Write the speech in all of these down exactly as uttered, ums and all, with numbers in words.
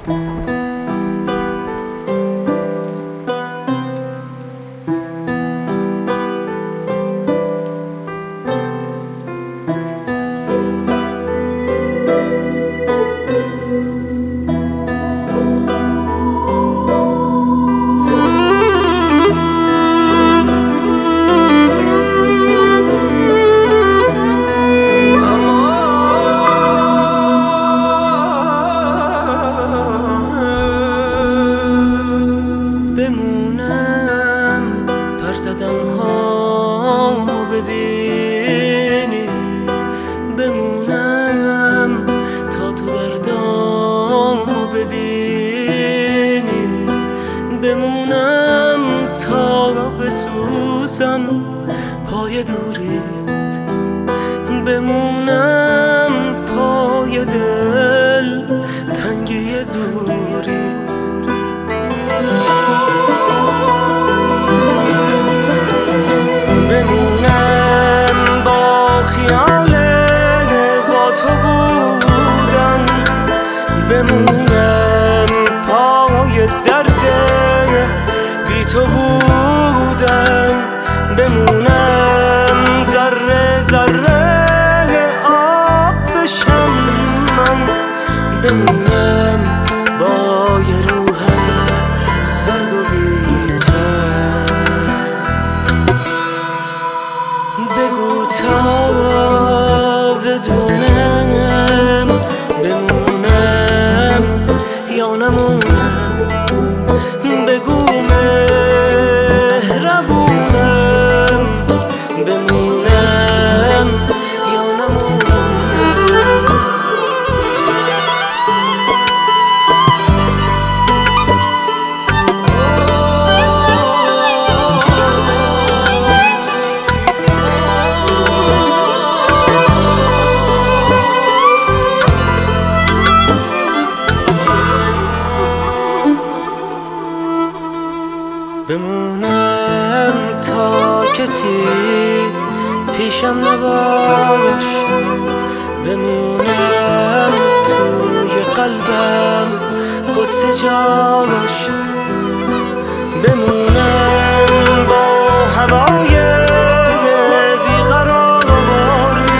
زدنهامو ببینی، بمونم تا تو دردامو ببینی، بمونم تا بسوزم پای دوریت، بمونم پای دل تنگی زوریت. بمونم با خیال با تو بودن، بمونم پای درد بی تو بودن، بمونم ذره ذره آب بشم من، بمونم با یه روح سرد و بی‌تر. بگو تا بدونم بمونم یا نمونم، بگو مهربونم بمونم یا نمونم. بمونم تا کسی پیشم نباش، بمونم توی قلبم قصه جاش، بمونم با هوای بیقراری،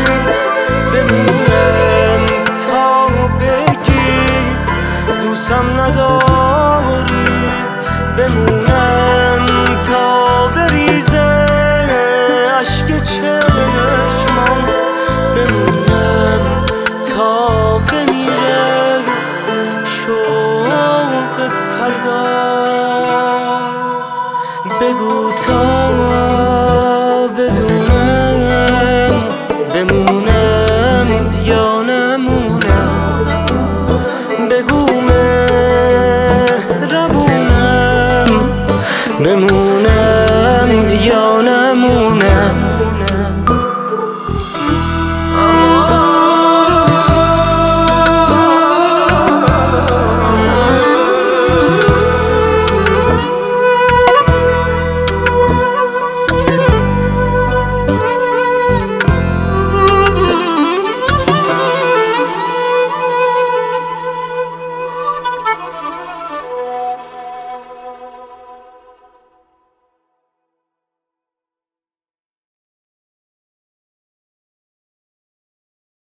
بمونم تا بگی دوستم نداری، بمونم تا بریزه اشک چشمام، بمونم تا بمیره شوق فردا. بگو تا بدونم بمونم یا نمونم، بگو مهربونم بمونم